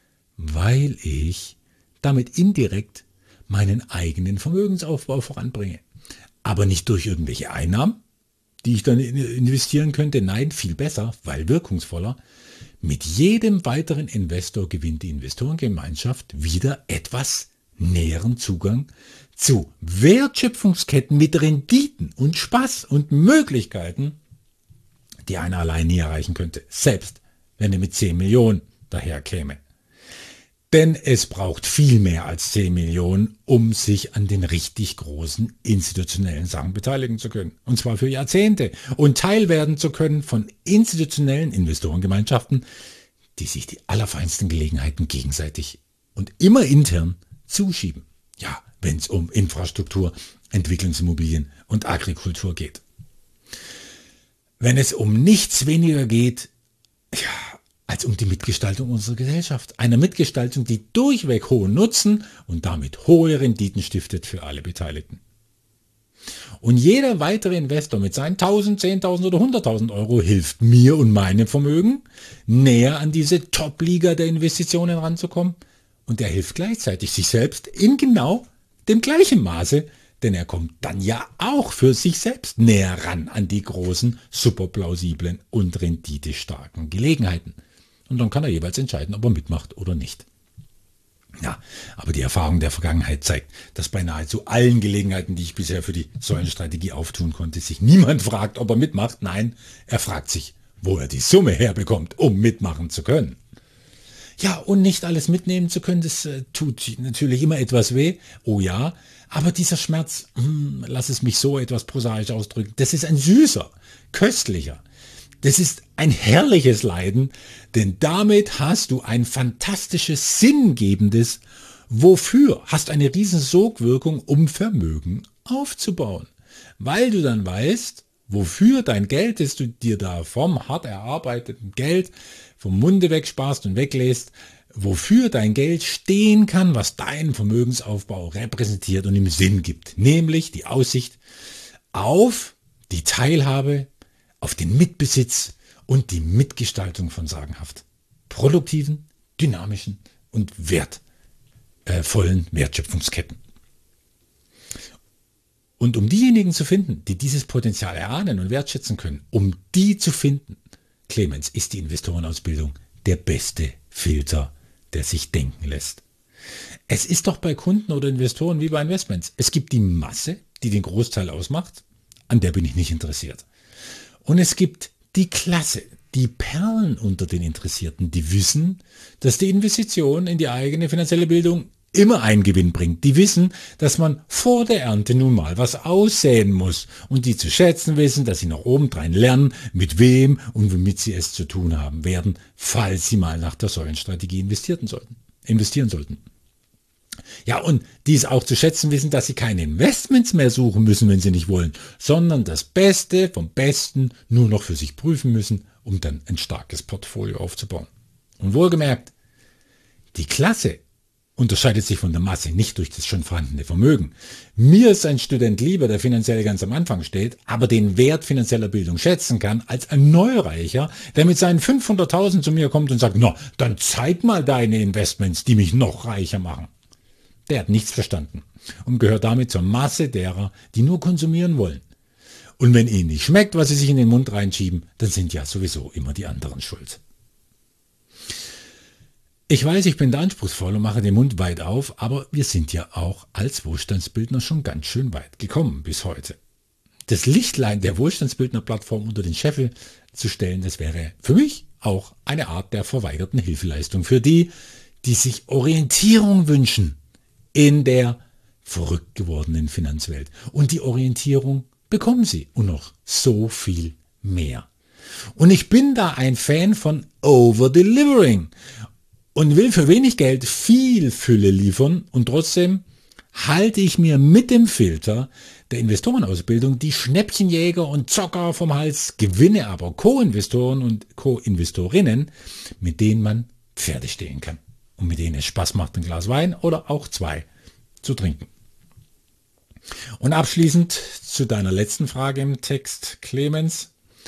Weil ich damit indirekt meinen eigenen Vermögensaufbau voranbringe. Aber nicht durch irgendwelche Einnahmen, die ich dann investieren könnte. Nein, viel besser, weil wirkungsvoller. Mit jedem weiteren Investor gewinnt die Investorengemeinschaft wieder etwas näheren Zugang zu Wertschöpfungsketten mit Renditen und Spaß und Möglichkeiten, die einer allein nie erreichen könnte, selbst wenn er mit 10 Millionen daherkäme. Denn es braucht viel mehr als 10 Millionen, um sich an den richtig großen institutionellen Sachen beteiligen zu können. Und zwar für Jahrzehnte. Und Teil werden zu können von institutionellen Investorengemeinschaften, die sich die allerfeinsten Gelegenheiten gegenseitig und immer intern zuschieben. Ja, wenn es um Infrastruktur, Entwicklungsimmobilien und Agrikultur geht. Wenn es um nichts weniger geht, ja, als um die Mitgestaltung unserer Gesellschaft. Eine Mitgestaltung, die durchweg hohen Nutzen und damit hohe Renditen stiftet für alle Beteiligten. Und jeder weitere Investor mit seinen 1.000, 10.000 oder 100.000 Euro hilft mir und meinem Vermögen, näher an diese Top-Liga der Investitionen ranzukommen. Und er hilft gleichzeitig sich selbst in genau dem gleichen Maße, denn er kommt dann ja auch für sich selbst näher ran an die großen, superplausiblen und renditestarken Gelegenheiten. Und dann kann er jeweils entscheiden, ob er mitmacht oder nicht. Ja, aber die Erfahrung der Vergangenheit zeigt, dass bei nahezu allen Gelegenheiten, die ich bisher für die Säulenstrategie auftun konnte, sich niemand fragt, ob er mitmacht. Nein, er fragt sich, wo er die Summe herbekommt, um mitmachen zu können. Ja, und nicht alles mitnehmen zu können, das tut natürlich immer etwas weh. Oh ja, aber dieser Schmerz, lass es mich so etwas prosaisch ausdrücken, das ist ein süßer, köstlicher. Das ist ein herrliches Leiden, denn damit hast du ein fantastisches, sinngebendes Wofür, hast eine riesen Sogwirkung, um Vermögen aufzubauen. Weil du dann weißt, wofür dein Geld, das du dir da vom hart erarbeiteten Geld vom Munde wegsparst und weglässt, wofür dein Geld stehen kann, was deinen Vermögensaufbau repräsentiert und ihm Sinn gibt. Nämlich die Aussicht auf die Teilhabe, auf den Mitbesitz und die Mitgestaltung von sagenhaft produktiven, dynamischen und wertvollen Wertschöpfungsketten. Und um diejenigen zu finden, die dieses Potenzial erahnen und wertschätzen können, um die zu finden, Clemens, ist die Investorenausbildung der beste Filter, der sich denken lässt. Es ist doch bei Kunden oder Investoren wie bei Investments. Es gibt die Masse, die den Großteil ausmacht, an der bin ich nicht interessiert. Und es gibt die Klasse, die Perlen unter den Interessierten, die wissen, dass die Investition in die eigene finanzielle Bildung immer einen Gewinn bringt. Die wissen, dass man vor der Ernte nun mal was aussäen muss und die zu schätzen wissen, dass sie noch obendrein lernen, mit wem und womit sie es zu tun haben werden, falls sie mal nach der Säulenstrategie investieren sollten. Ja, und die es auch zu schätzen wissen, dass sie keine Investments mehr suchen müssen, wenn sie nicht wollen, sondern das Beste vom Besten nur noch für sich prüfen müssen, um dann ein starkes Portfolio aufzubauen. Und wohlgemerkt, die Klasse unterscheidet sich von der Masse nicht durch das schon vorhandene Vermögen. Mir ist ein Student lieber, der finanziell ganz am Anfang steht, aber den Wert finanzieller Bildung schätzen kann, als ein Neureicher, der mit seinen 500.000 zu mir kommt und sagt, na, dann zeig mal deine Investments, die mich noch reicher machen. Der hat nichts verstanden und gehört damit zur Masse derer, die nur konsumieren wollen. Und wenn ihnen nicht schmeckt, was sie sich in den Mund reinschieben, dann sind ja sowieso immer die anderen schuld. Ich weiß, ich bin da anspruchsvoll und mache den Mund weit auf, aber wir sind ja auch als Wohlstandsbildner schon ganz schön weit gekommen bis heute. Das Lichtlein der Wohlstandsbildner-Plattform unter den Scheffel zu stellen, das wäre für mich auch eine Art der verweigerten Hilfeleistung für die, die sich Orientierung wünschen in der verrückt gewordenen Finanzwelt. Und die Orientierung bekommen sie und noch so viel mehr. Und ich bin da ein Fan von Over-Delivering und will für wenig Geld viel Fülle liefern und trotzdem halte ich mir mit dem Filter der Investorenausbildung die Schnäppchenjäger und Zocker vom Hals, gewinne aber Co-Investoren und Co-Investorinnen, mit denen man Pferde stehlen kann und mit denen es Spaß macht, ein Glas Wein oder auch 2 zu trinken. Und abschließend zu deiner letzten Frage im Text, Clemens.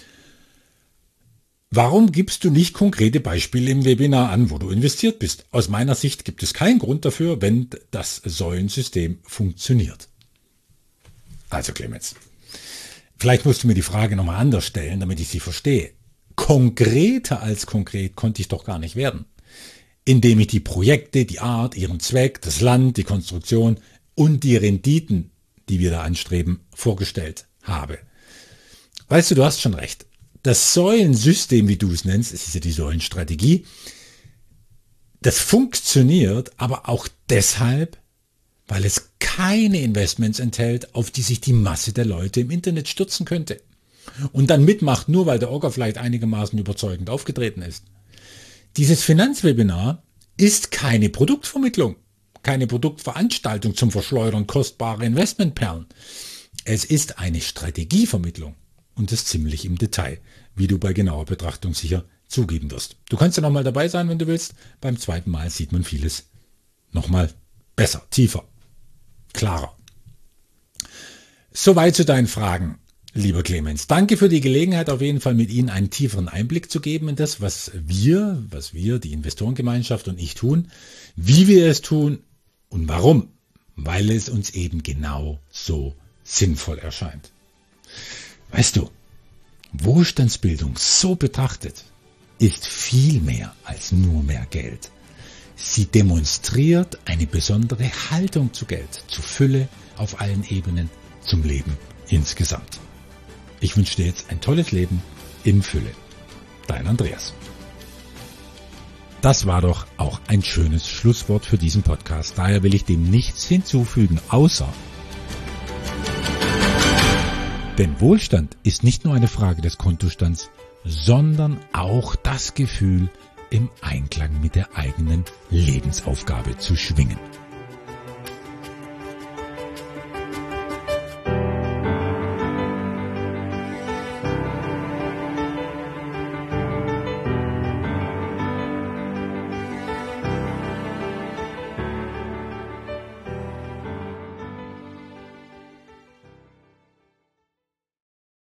Warum gibst du nicht konkrete Beispiele im Webinar an, wo du investiert bist? Aus meiner Sicht gibt es keinen Grund dafür, wenn das Säulensystem funktioniert. Also Clemens, vielleicht musst du mir die Frage nochmal anders stellen, damit ich sie verstehe. Konkreter als konkret konnte ich doch gar nicht werden, indem ich die Projekte, die Art, ihren Zweck, das Land, die Konstruktion und die Renditen, die wir da anstreben, vorgestellt habe. Weißt du hast schon recht. Das Säulensystem, wie du es nennst, es ist ja die Säulenstrategie, Das funktioniert aber auch deshalb, weil es keine Investments enthält, auf die sich die Masse der Leute im Internet stürzen könnte. Und dann mitmacht, nur weil der Orga vielleicht einigermaßen überzeugend aufgetreten ist. Dieses Finanzwebinar ist keine Produktvermittlung, keine Produktveranstaltung zum Verschleudern kostbarer Investmentperlen. Es ist eine Strategievermittlung und das ziemlich im Detail, wie du bei genauer Betrachtung sicher zugeben wirst. Du kannst ja nochmal dabei sein, wenn du willst. Beim zweiten Mal sieht man vieles nochmal besser, tiefer, klarer. Soweit zu deinen Fragen, lieber Clemens. Danke für die Gelegenheit, auf jeden Fall mit Ihnen einen tieferen Einblick zu geben in das, was wir, die Investorengemeinschaft und ich tun, wie wir es tun und warum. Weil es uns eben genau so sinnvoll erscheint. Weißt du, Wohlstandsbildung so betrachtet ist viel mehr als nur mehr Geld. Sie demonstriert eine besondere Haltung zu Geld, zu Fülle auf allen Ebenen, zum Leben insgesamt. Ich wünsche dir jetzt ein tolles Leben in Fülle. Dein Andreas. Das war doch auch ein schönes Schlusswort für diesen Podcast. Daher will ich dem nichts hinzufügen, außer: Denn Wohlstand ist nicht nur eine Frage des Kontostands, sondern auch das Gefühl, im Einklang mit der eigenen Lebensaufgabe zu schwingen.